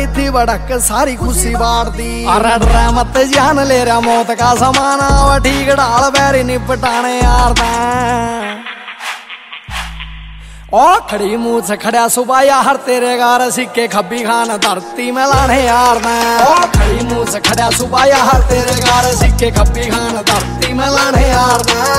थी बड़क सारी खुशी बांट दी। अरे डरे मत जान ले रहा मौत का समाना, व ठीक डाल बैरी निपटाने यार ओ खड़ी मुंह से खड़ा सुबाया हर तेरे गार सिक्के खब्बी खान धरती में लाने यार ओ खड़ी मुंह से खड़ा सुबाया हर तेरे गार सिक्के खब्बी खान धरती में लाने यार